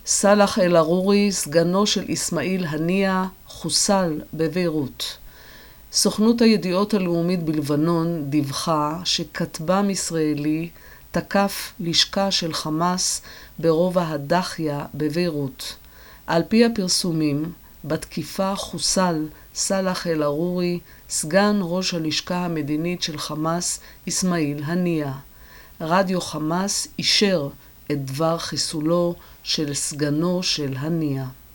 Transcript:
סלאח אל-ערורי, סגנו של אסמאעיל הנייה, חוסל בביירות. סוכנות הידיעות הלאומית בלבנון דיווחה שכטב"ם ישראלי תקף לשכה של חמאס ברובע הדחיה בביירות. על פי הפרסומים, בתקיפה חוסל סלאח אל-ערורי, סגן ראש הלשכה המדינית של חמאס אסמאעיל הנייה. רדיו חמאס אישר את דבר חיסולו של סגנו של הנייה.